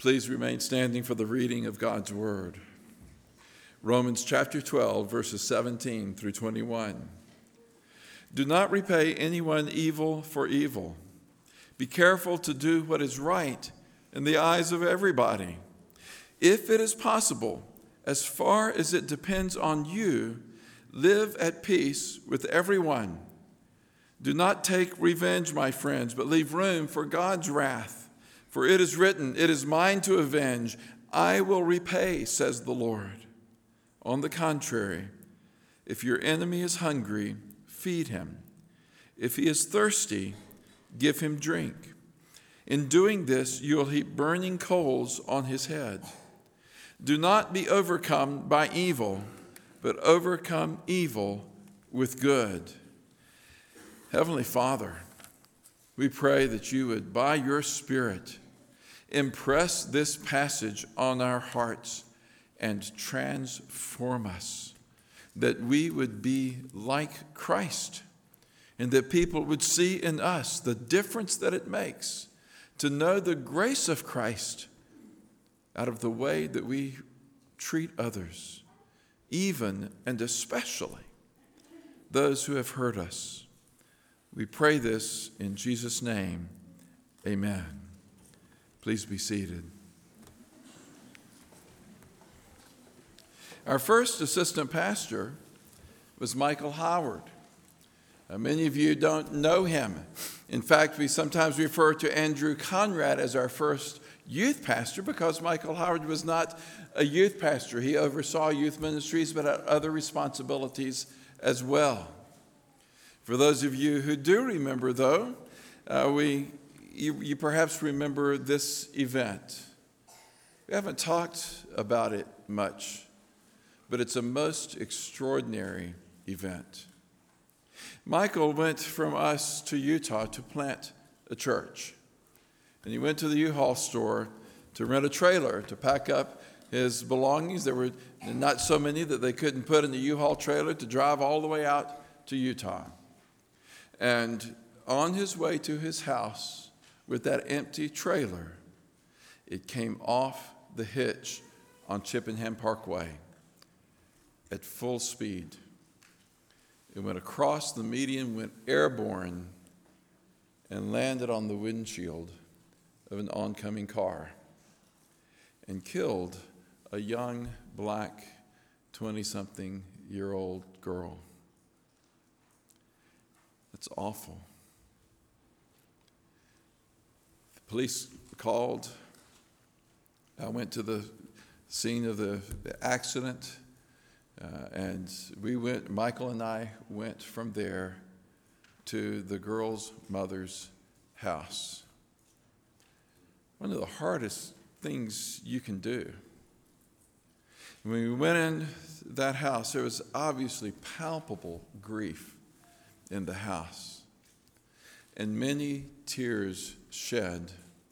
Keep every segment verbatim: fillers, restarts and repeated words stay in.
Please remain standing for the reading of God's word. Romans chapter twelve, verses seventeen through twenty-one. Do not repay anyone evil for evil. Be careful to do what is right in the eyes of everybody. If it is possible, as far as it depends on you, live at peace with everyone. Do not take revenge, my friends, but leave room for God's wrath. For it is written, "It is mine to avenge. I will repay," says the Lord. On the contrary, if your enemy is hungry, feed him. If he is thirsty, give him drink. In doing this, you will heap burning coals on his head. Do not be overcome by evil, but overcome evil with good. Heavenly Father, we pray that you would, by your Spirit, impress this passage on our hearts and transform us, that we would be like Christ, and that people would see in us the difference that it makes to know the grace of Christ out of the way that we treat others, even and especially those who have hurt us. We pray this in Jesus' name. Amen. Please be seated. Our first assistant pastor was Michael Howard. Uh, many of you don't know him. In fact, we sometimes refer to Andrew Conrad as our first youth pastor because Michael Howard was not a youth pastor. He oversaw youth ministries but had other responsibilities as well. For those of you who do remember, though, uh, we you, you perhaps remember this event. We haven't talked about it much, but it's a most extraordinary event. Michael went from us to Utah to plant a church. And he went to the U-Haul store to rent a trailer to pack up his belongings. There were not so many that they couldn't put in the U-Haul trailer to drive all the way out to Utah. And on his way to his house with that empty trailer, it came off the hitch on Chippenham Parkway at full speed. It went across the median, went airborne, and landed on the windshield of an oncoming car and killed a young black twenty-something-year-old girl. That's awful. The police called. I went to the scene of the, the accident. Uh, and we went, Michael and I went from there to the girl's mother's house. One of the hardest things you can do. When we went in that house, there was obviously palpable grief in the house, and many tears shed.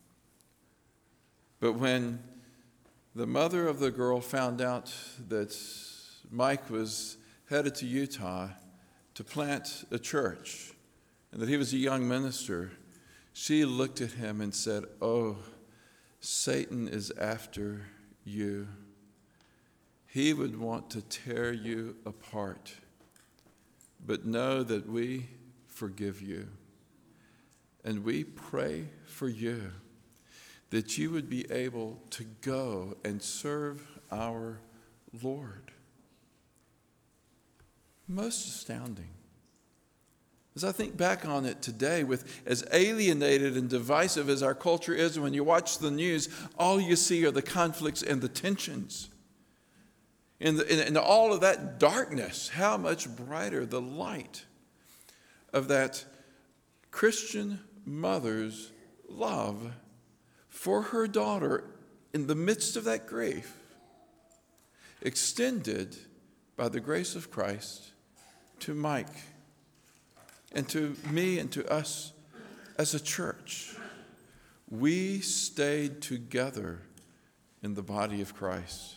But when the mother of the girl found out that Mike was headed to Utah to plant a church and that he was a young minister, she looked at him and said, "Oh, Satan is after you. He would want to tear you apart. But know that we forgive you. And we pray for you that you would be able to go and serve our Lord." Most astounding. As I think back on it today, with as alienated and divisive as our culture is, when you watch the news, all you see are the conflicts and the tensions. In, the, in, in all of that darkness, how much brighter the light of that Christian mother's love for her daughter in the midst of that grief, extended by the grace of Christ to Mike and to me and to us as a church. We stayed together in the body of Christ.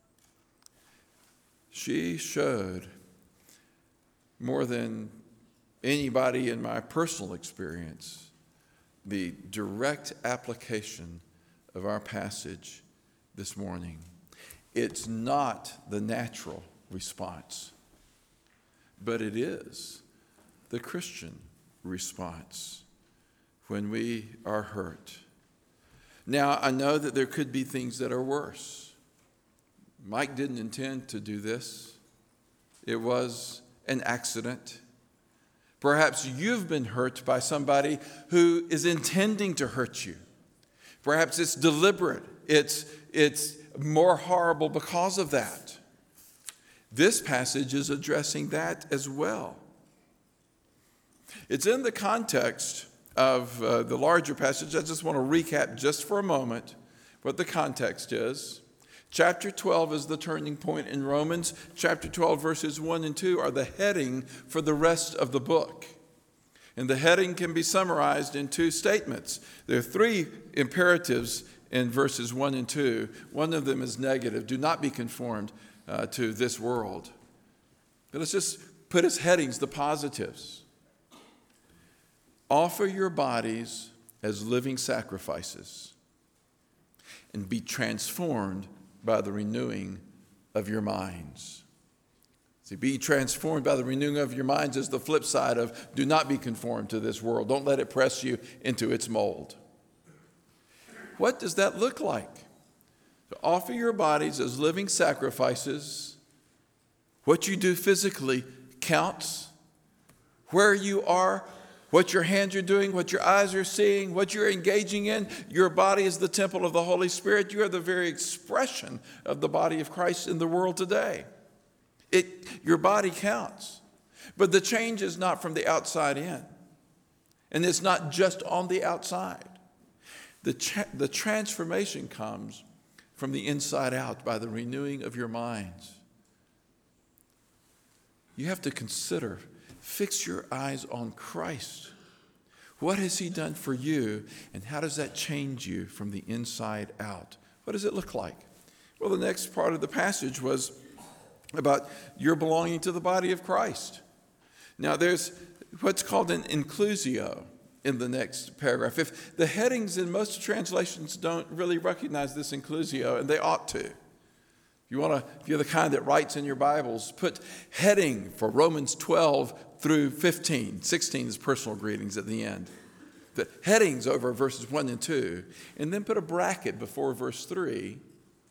She showed, more than anybody in my personal experience, the direct application of our passage this morning. It's not the natural response, but it is the Christian response when we are hurt. Now, I know that there could be things that are worse. Mike didn't intend to do this. It was an accident. Perhaps you've been hurt by somebody who is intending to hurt you. Perhaps it's deliberate. It's, it's more horrible because of that. This passage is addressing that as well. It's in the context of uh, the larger passage. I just want to recap just for a moment what the context is. Chapter twelve is the turning point in Romans. Chapter twelve, verses one and two are the heading for the rest of the book. And the heading can be summarized in two statements. There are three imperatives in verses one and two. One of them is negative. Do not be conformed uh, to this world. But let's just put as headings the positives. Offer your bodies as living sacrifices and be transformed by the renewing of your minds. See, be transformed by the renewing of your minds is the flip side of do not be conformed to this world. Don't let it press you into its mold. What does that look like? To offer your bodies as living sacrifices. What you do physically counts. Where you are, what your hands are doing, what your eyes are seeing, what you're engaging in. Your body is the temple of the Holy Spirit. You are the very expression of the body of Christ in the world today. It, your body counts. But the change is not from the outside in. And it's not just on the outside. The, cha- the transformation comes from the inside out by the renewing of your minds. You have to consider, fix your eyes on Christ. What has he done for you, and how does that change you from the inside out? What does it look like? Well, the next part of the passage was about your belonging to the body of Christ. Now, there's what's called an inclusio in the next paragraph. If the headings in most translations don't really recognize this inclusio, and they ought to. If you want to, if you're the kind that writes in your Bibles, put heading for Romans twelve through fifteen. sixteen is personal greetings at the end. The headings over verses one and two, and then put a bracket before verse three,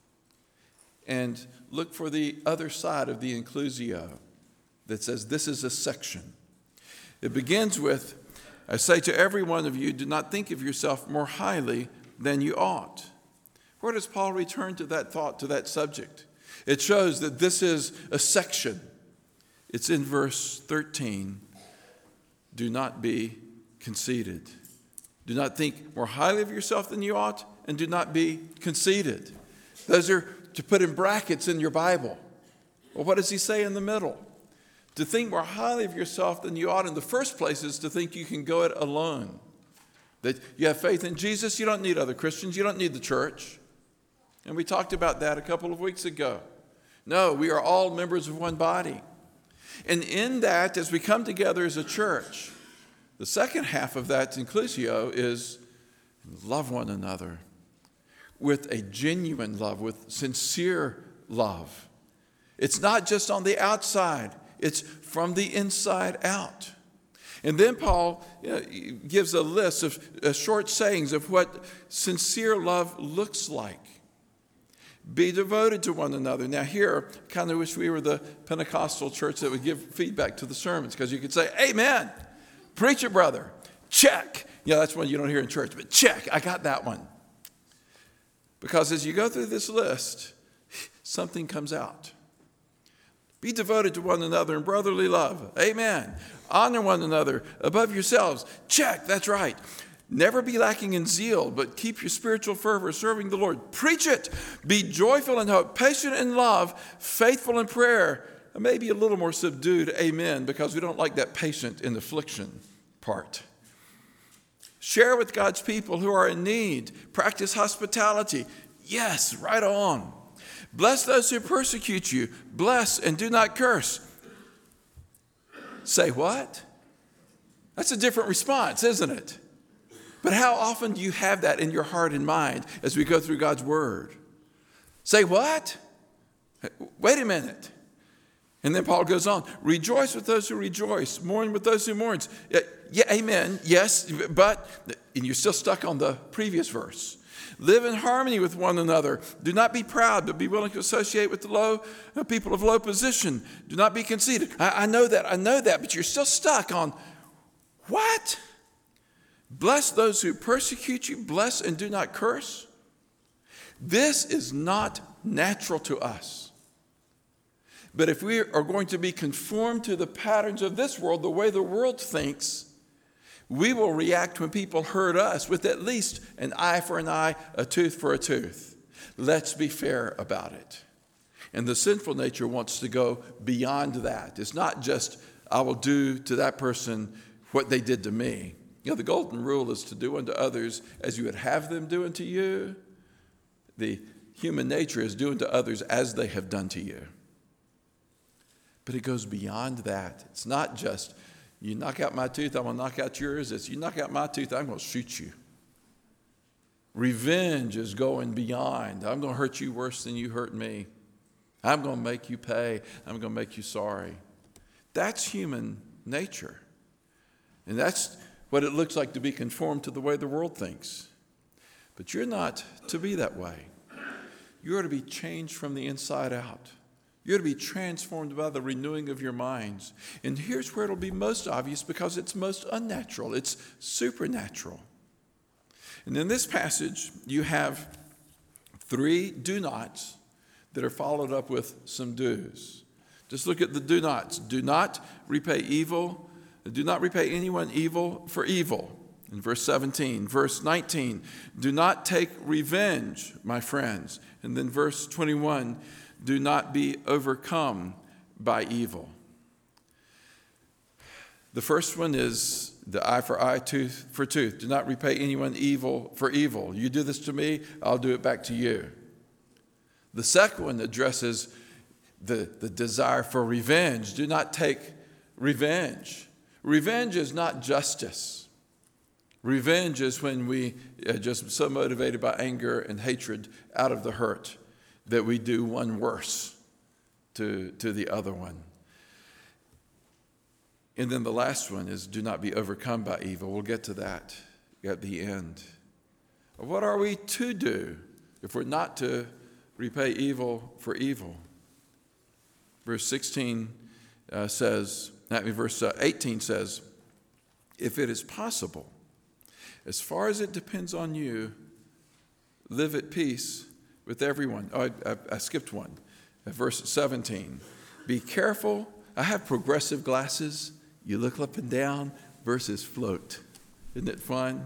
and look for the other side of the inclusio that says this is a section. It begins with, I say to every one of you, do not think of yourself more highly than you ought. Where does Paul return to that thought, to that subject? It shows that this is a section. It's in verse thirteen. Do not be conceited. Do not think more highly of yourself than you ought, and do not be conceited. Those are to put in brackets in your Bible. Well, what does he say in the middle? To think more highly of yourself than you ought in the first place is to think you can go it alone. That you have faith in Jesus, you don't need other Christians, you don't need the church. And we talked about that a couple of weeks ago. No, we are all members of one body. And in that, as we come together as a church, the second half of that inclusio is love one another with a genuine love, with sincere love. It's not just on the outside, it's from the inside out. And then Paul you know, gives a list of uh, short sayings of what sincere love looks like. Be devoted to one another. Now here, I kind of wish we were the Pentecostal church that would give feedback to the sermons, because you could say, amen, preach it, brother, check. Yeah, that's one you don't hear in church, but check, I got that one. Because as you go through this list, something comes out. Be devoted to one another in brotherly love. Amen. Honor one another above yourselves. Check, that's right. Never be lacking in zeal, but keep your spiritual fervor serving the Lord. Preach it. Be joyful in hope, patient in love, faithful in prayer. Maybe a little more subdued, amen, because we don't like that patient in affliction part. Share with God's people who are in need. Practice hospitality. Yes, right on. Bless those who persecute you. Bless and do not curse. Say what? That's a different response, isn't it? But how often do you have that in your heart and mind as we go through God's word? Say what? Wait a minute. And then Paul goes on, rejoice with those who rejoice, mourn with those who mourn. Yeah, amen, yes, but, and you're still stuck on the previous verse. Live in harmony with one another. Do not be proud, but be willing to associate with the low uh, people of low position. Do not be conceited. I, I know that, I know that, but you're still stuck on what? Bless those who persecute you, bless and do not curse. This is not natural to us. But if we are going to be conformed to the patterns of this world, the way the world thinks, we will react when people hurt us with at least an eye for an eye, a tooth for a tooth. Let's be fair about it. And the sinful nature wants to go beyond that. It's not just, I will do to that person what they did to me. You know, the golden rule is to do unto others as you would have them do unto you. The human nature is do unto others as they have done to you. But it goes beyond that. It's not just, you knock out my tooth, I'm going to knock out yours. It's, you knock out my tooth, I'm going to shoot you. Revenge is going beyond. I'm going to hurt you worse than you hurt me. I'm going to make you pay. I'm going to make you sorry. That's human nature. And that's what it looks like to be conformed to the way the world thinks. But you're not to be that way. You're to be changed from the inside out. You're to be transformed by the renewing of your minds. And here's where it'll be most obvious because it's most unnatural. It's supernatural. And in this passage, you have three do nots that are followed up with some do's. Just look at the do nots. Do not repay evil. Do not repay anyone evil for evil. In verse seventeen. Verse nineteen. Do not take revenge, my friends. And then verse twenty-one. Do not be overcome by evil. The first one is the eye for eye, tooth for tooth. Do not repay anyone evil for evil. You do this to me, I'll do it back to you. The second one addresses the, the desire for revenge. Do not take revenge. Revenge is not justice. Revenge is when we are just so motivated by anger and hatred out of the hurt that we do one worse to, to the other one. And then the last one is do not be overcome by evil. We'll get to that at the end. What are we to do if we're not to repay evil for evil? Verse sixteen uh, says, I mean, verse eighteen says, if it is possible, as far as it depends on you, live at peace with everyone. Oh, I, I, I skipped one. At verse seventeen. Be careful. I have progressive glasses. You look up and down. Verses float. Isn't it fun?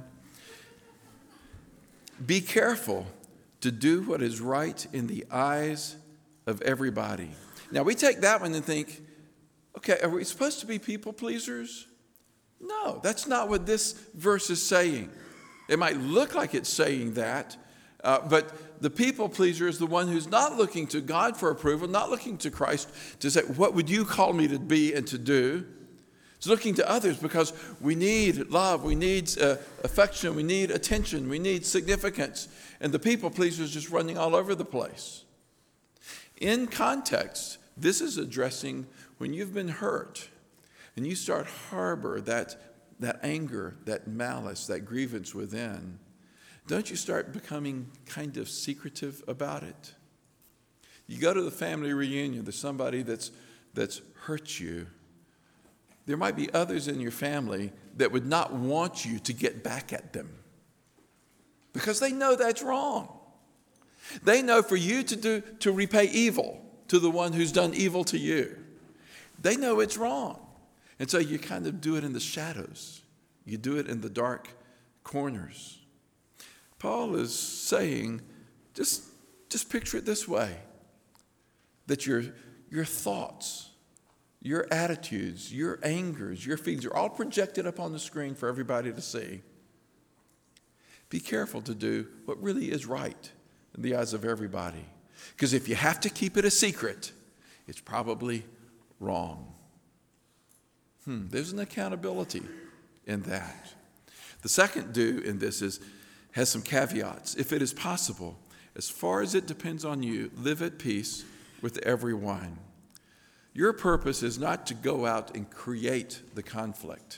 Be careful to do what is right in the eyes of everybody. Now, we take that one and think, okay, are we supposed to be people pleasers? No, that's not what this verse is saying. It might look like it's saying that, uh, but the people pleaser is the one who's not looking to God for approval, not looking to Christ to say, what would you call me to be and to do? It's looking to others because we need love, we need uh, affection, we need attention, we need significance. And the people pleaser is just running all over the place. In context, this is addressing when you've been hurt and you start harbor that, that anger, that malice, that grievance within. Don't you start becoming kind of secretive about it? You go to the family reunion, there's somebody that's, that's hurt you. There might be others in your family that would not want you to get back at them because they know that's wrong. They know for you to do to repay evil to the one who's done evil to you. They know it's wrong. And so you kind of do it in the shadows. You do it in the dark corners. Paul is saying, just, just picture it this way, that your, your thoughts, your attitudes, your angers, your feelings are all projected up on the screen for everybody to see. Be careful to do what really is right in the eyes of everybody. Because if you have to keep it a secret, it's probably wrong. Hmm, there's an accountability in that. The second do in this is has some caveats. If it is possible, as far as it depends on you, live at peace with everyone. Your purpose is not to go out and create the conflict.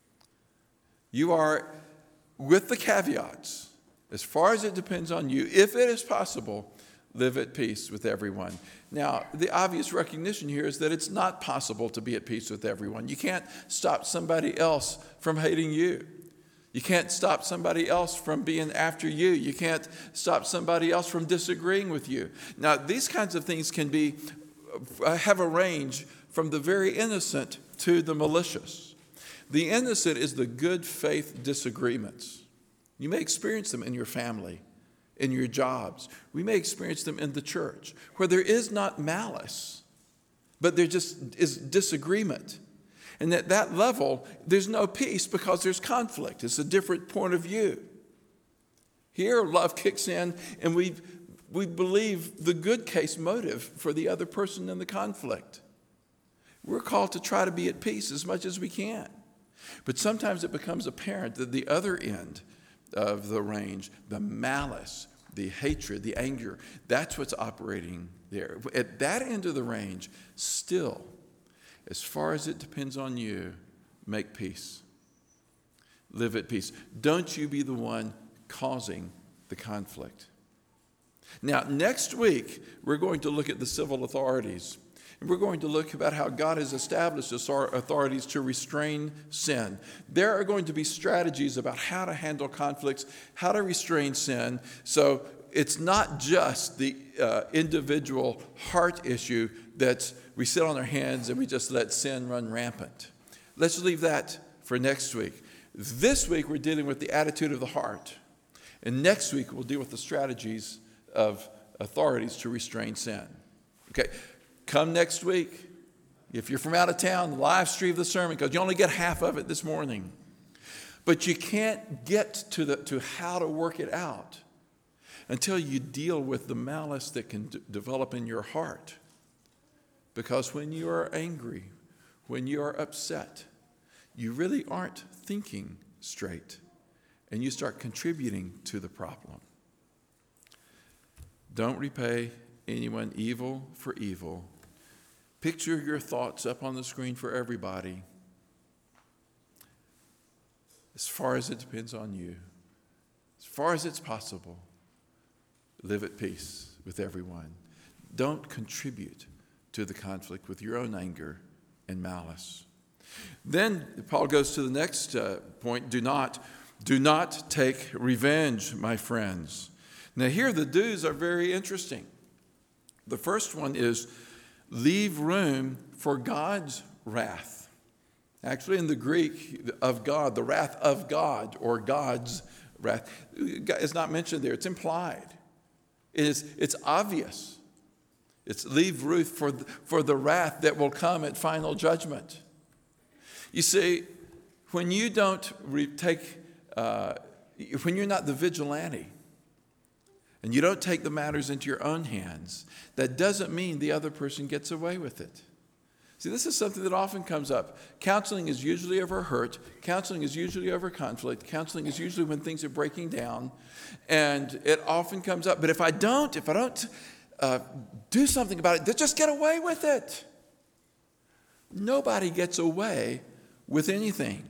You are, with the caveats, as far as it depends on you, if it is possible, live at peace with everyone. Now, the obvious recognition here is that it's not possible to be at peace with everyone. You can't stop somebody else from hating you. You can't stop somebody else from being after you. You can't stop somebody else from disagreeing with you. Now, these kinds of things can be have a range from the very innocent to the malicious. The innocent is the good faith disagreements. You may experience them in your family, in your jobs. We may experience them in the church, where there is not malice, but there just is disagreement. And at that level, there's no peace because there's conflict. It's a different point of view. Here, love kicks in, and we we believe the good case motive for the other person in the conflict. We're called to try to be at peace as much as we can. But sometimes it becomes apparent that the other end of the range, the malice, the hatred, the anger, that's what's operating there. At that end of the range, still, as far as it depends on you, make peace. Live at peace. Don't you be the one causing the conflict. Now, next week, we're going to look at the civil authorities. And we're going to look about how God has established those authorities to restrain sin. There are going to be strategies about how to handle conflicts, how to restrain sin. So it's not just the uh, individual heart issue that we sit on our hands and we just let sin run rampant. Let's leave that for next week. This week, we're dealing with the attitude of the heart. And next week, we'll deal with the strategies of authorities to restrain sin. Okay, come next week. If you're from out of town, live stream the sermon because you only get half of it this morning. But you can't get to the to how to work it out until you deal with the malice that can d- develop in your heart. Because when you are angry, when you are upset, you really aren't thinking straight, and you start contributing to the problem. Don't repay anyone evil for evil. Picture your thoughts up on the screen for everybody. As far as it depends on you, as far as it's possible, live at peace with everyone. Don't contribute to the conflict with your own anger and malice. Then Paul goes to the next uh, point. Do not, do not take revenge, my friends. Now here the do's are very interesting. The first one is leave room for God's wrath. Actually in the Greek, of God, the wrath of God or God's wrath is not mentioned there. It's implied. It is, it's obvious. It's leave room for the, for the wrath that will come at final judgment. You see, when you don't re- take, uh, when you're not the vigilante, and you don't take the matters into your own hands, that doesn't mean the other person gets away with it. See, this is something that often comes up. Counseling is usually over hurt. Counseling is usually over conflict. Counseling is usually when things are breaking down. And it often comes up. But if I don't, if I don't uh, do something about it, they'll just get away with it. Nobody gets away with anything.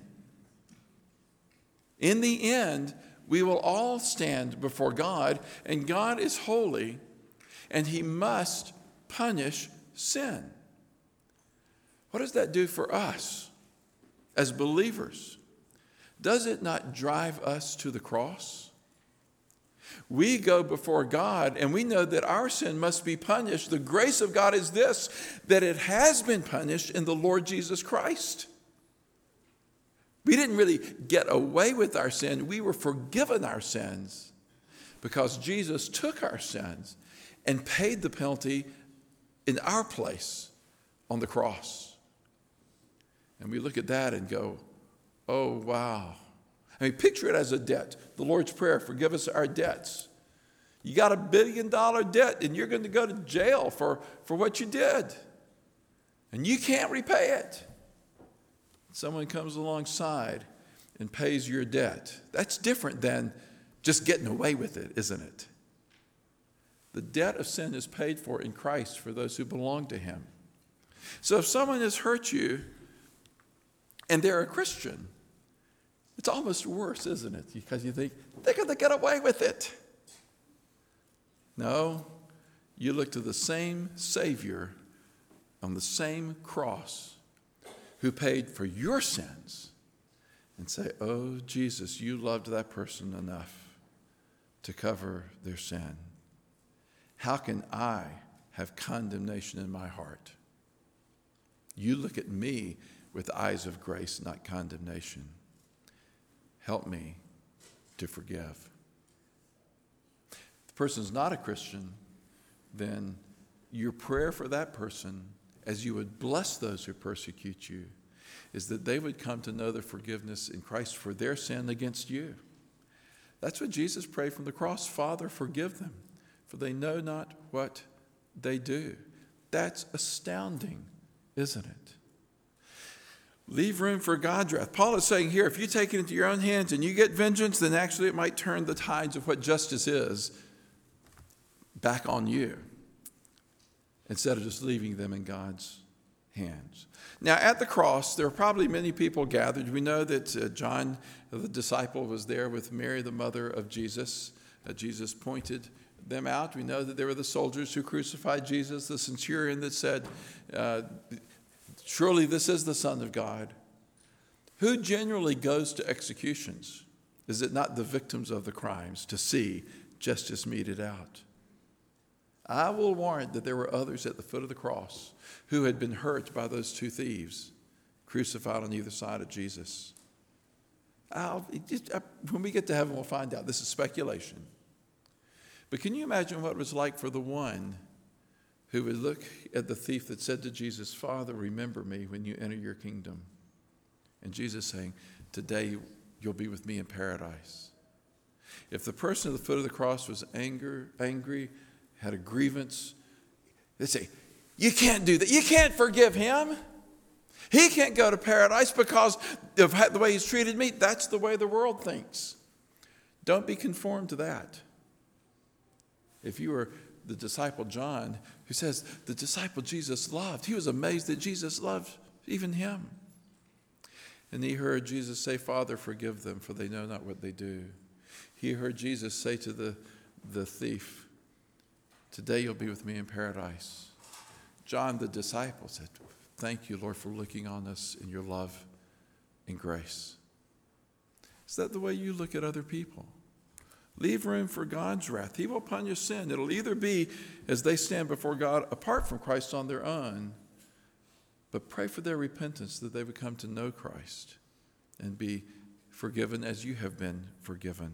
In the end, we will all stand before God, and God is holy, and he must punish sin. What does that do for us as believers? Does it not drive us to the cross? We go before God, and we know that our sin must be punished. The grace of God is this, that it has been punished in the Lord Jesus Christ. We didn't really get away with our sin. We were forgiven our sins because Jesus took our sins and paid the penalty in our place on the cross. And we look at that and go, oh, wow. I mean, picture it as a debt. The Lord's Prayer, forgive us our debts. You got a billion dollar debt and you're going to go to jail for, for what you did. And you can't repay it. Someone comes alongside and pays your debt. That's different than just getting away with it, isn't it? The debt of sin is paid for in Christ for those who belong to him. So if someone has hurt you and they're a Christian, it's almost worse, isn't it? Because you think, they're going to get away with it. No, you look to the same Savior on the same cross who paid for your sins and say, oh, Jesus, you loved that person enough to cover their sin. How can I have condemnation in my heart? You look at me with eyes of grace, not condemnation. Help me to forgive. If the person's not a Christian, then your prayer for that person, as you would bless those who persecute you, is that they would come to know the forgiveness in Christ for their sin against you. That's what Jesus prayed from the cross. Father, forgive them, for they know not what they do. That's astounding, isn't it? Leave room for God's wrath. Paul is saying here, if you take it into your own hands and you get vengeance, then actually it might turn the tides of what justice is back on you, instead of just leaving them in God's hands. Now, at the cross, there were probably many people gathered. We know that uh, John, the disciple, was there with Mary, the mother of Jesus. Uh, Jesus pointed them out. We know that there were the soldiers who crucified Jesus, the centurion that said, uh, surely this is the Son of God. Who generally goes to executions? Is it not the victims of the crimes to see justice meted out? I will warrant that there were others at the foot of the cross who had been hurt by those two thieves crucified on either side of Jesus. I'll, just, I, when we get to heaven, we'll find out. This is speculation. But can you imagine what it was like for the one who would look at the thief that said to Jesus, Father, remember me when you enter your kingdom? And Jesus saying, today you'll be with me in paradise. If the person at the foot of the cross was anger, angry, had a grievance, they'd say, you can't do that. You can't forgive him. He can't go to paradise because of the way he's treated me. That's the way the world thinks. Don't be conformed to that. If you were the disciple John, who says the disciple Jesus loved, he was amazed that Jesus loved even him. And he heard Jesus say, Father, forgive them, for they know not what they do. He heard Jesus say to the, the thief, today you'll be with me in paradise. John, the disciple, said, thank you, Lord, for looking on us in your love and grace. Is that the way you look at other people? Leave room for God's wrath. He will punish sin. It'll either be as they stand before God apart from Christ on their own, but pray for their repentance that they would come to know Christ and be forgiven as you have been forgiven.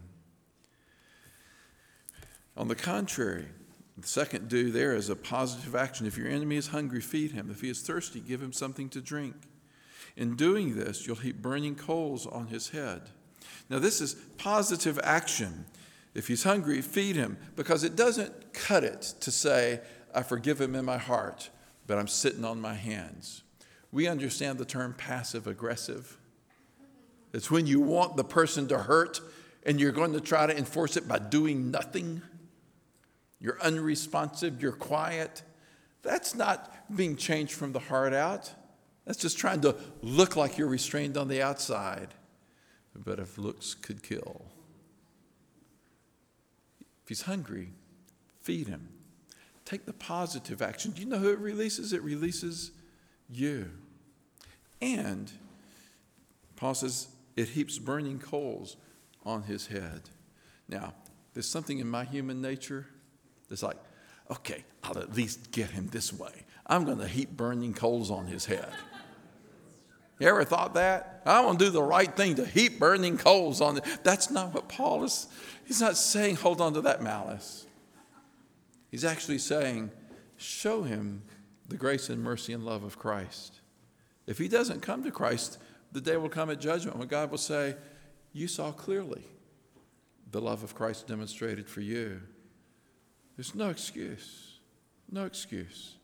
On the contrary, the second do there is a positive action. If your enemy is hungry, feed him. If he is thirsty, give him something to drink. In doing this, you'll heap burning coals on his head. Now, this is positive action. If he's hungry, feed him, because it doesn't cut it to say, I forgive him in my heart, but I'm sitting on my hands. We understand the term passive aggressive. It's when you want the person to hurt and you're going to try to enforce it by doing nothing. You're unresponsive, you're quiet. That's not being changed from the heart out. That's just trying to look like you're restrained on the outside. But if looks could kill. If he's hungry, feed him. Take the positive action. Do you know who it releases? It releases you. And Paul says it heaps burning coals on his head. Now, there's something in my human nature that's like, okay, I'll at least get him this way. I'm going to heap burning coals on his head. You ever thought that? I want to do the right thing to heap burning coals on it. That's not what Paul is. He's not saying hold on to that malice. He's actually saying show him the grace and mercy and love of Christ. If he doesn't come to Christ, the day will come at judgment when God will say, you saw clearly the love of Christ demonstrated for you. There's no excuse. No excuse.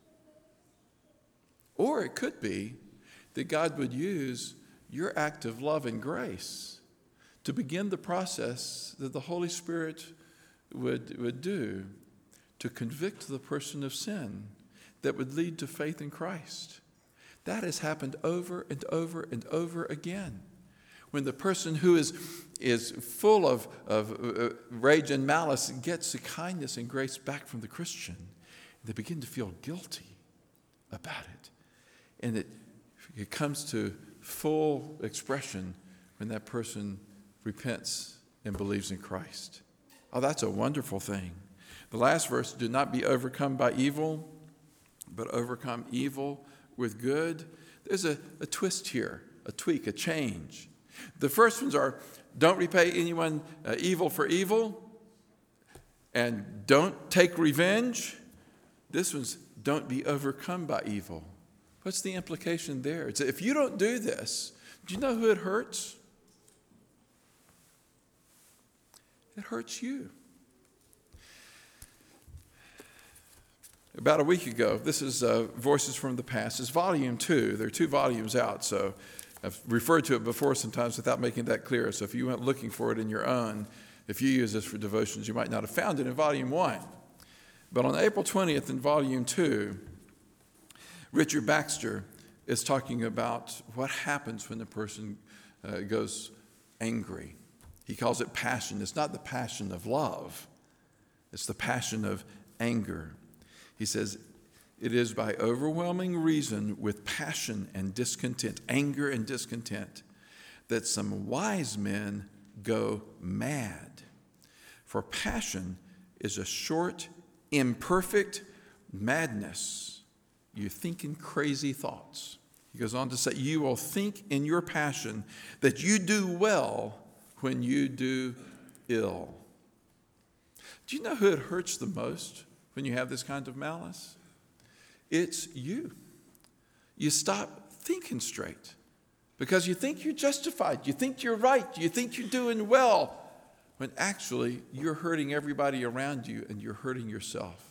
Or it could be that God would use your act of love and grace to begin the process that the Holy Spirit would, would do to convict the person of sin that would lead to faith in Christ. That has happened over and over and over again. When the person who is, is full of, of uh, rage and malice gets the kindness and grace back from the Christian, they begin to feel guilty about it. And it, it comes to full expression when that person repents and believes in Christ. Oh, that's a wonderful thing. The last verse, do not be overcome by evil, but overcome evil with good. There's a, a twist here, a tweak, a change. The first ones are, don't repay anyone uh, evil for evil, and don't take revenge. This one's, don't be overcome by evil. What's the implication there? It's if you don't do this, do you know who it hurts? It hurts you. About a week ago, this is uh, Voices from the Past. It's volume two. There are two volumes out, so I've referred to it before sometimes without making that clear. So if you went looking for it in your own, if you use this for devotions, you might not have found it in volume one. But on April twentieth in volume two, Richard Baxter is talking about what happens when a person uh, goes angry. He calls it passion. It's not the passion of love. It's the passion of anger. He says, it is by overwhelming reason with passion and discontent, anger and discontent, that some wise men go mad. For passion is a short, imperfect madness. You're thinking crazy thoughts. He goes on to say, you will think in your passion that you do well when you do ill. Do you know who it hurts the most when you have this kind of malice? It's you. You stop thinking straight because you think you're justified. You think you're right. You think you're doing well, when actually you're hurting everybody around you and you're hurting yourself.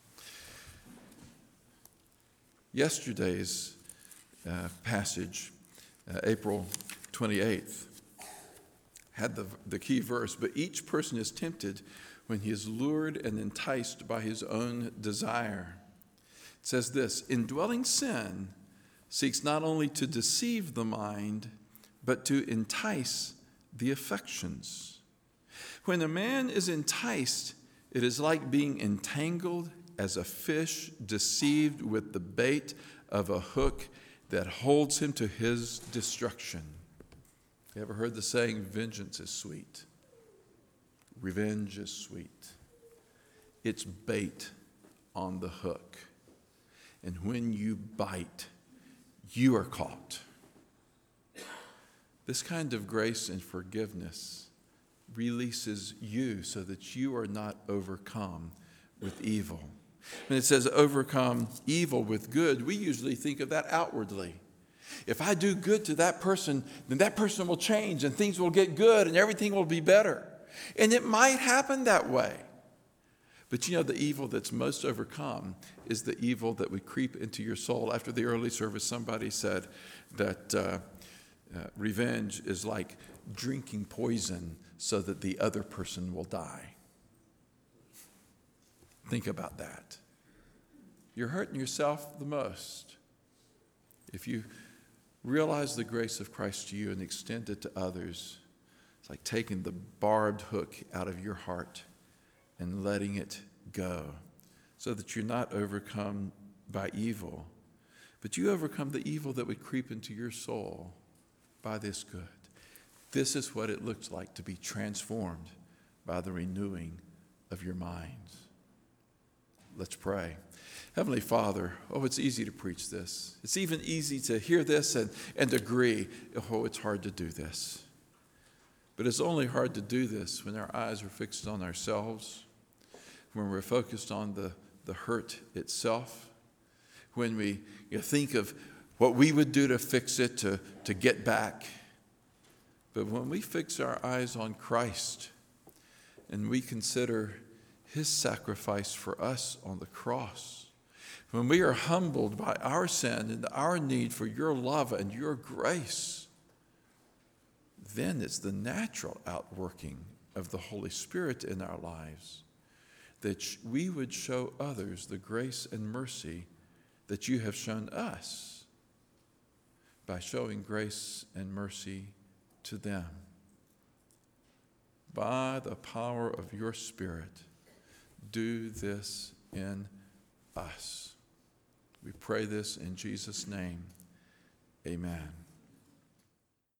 Yesterday's uh, passage, uh, April twenty-eighth, had the, the key verse, but each person is tempted when he is lured and enticed by his own desire. It says this, indwelling sin seeks not only to deceive the mind, but to entice the affections. When a man is enticed, it is like being entangled as a fish deceived with the bait of a hook that holds him to his destruction. You ever heard the saying, vengeance is sweet? Revenge is sweet. It's bait on the hook. And when you bite, you are caught. This kind of grace and forgiveness releases you so that you are not overcome with evil. When it says overcome evil with good, we usually think of that outwardly. If I do good to that person, then that person will change and things will get good and everything will be better. And it might happen that way. But you know, the evil that's most overcome is the evil that would creep into your soul. After the early service, somebody said that uh, uh, revenge is like drinking poison so that the other person will die. Think about that. You're hurting yourself the most if you realize the grace of Christ to you and extend it to others. It's like taking the barbed hook out of your heart and letting it go so that you're not overcome by evil, but you overcome the evil that would creep into your soul by this good. This is what it looks like to be transformed by the renewing of your minds. Let's pray. Heavenly Father, oh, it's easy to preach this. It's even easy to hear this and, and agree. Oh, it's hard to do this. But it's only hard to do this when our eyes are fixed on ourselves, when we're focused on the, the hurt itself, when we you know, think of what we would do to fix it, to, to get back. But when we fix our eyes on Christ and we consider his sacrifice for us on the cross, when we are humbled by our sin and our need for your love and your grace, then it's the natural outworking of the Holy Spirit in our lives, that we would show others the grace and mercy that you have shown us by showing grace and mercy to them. By the power of your Spirit, do this in us. We pray this in Jesus' name. Amen.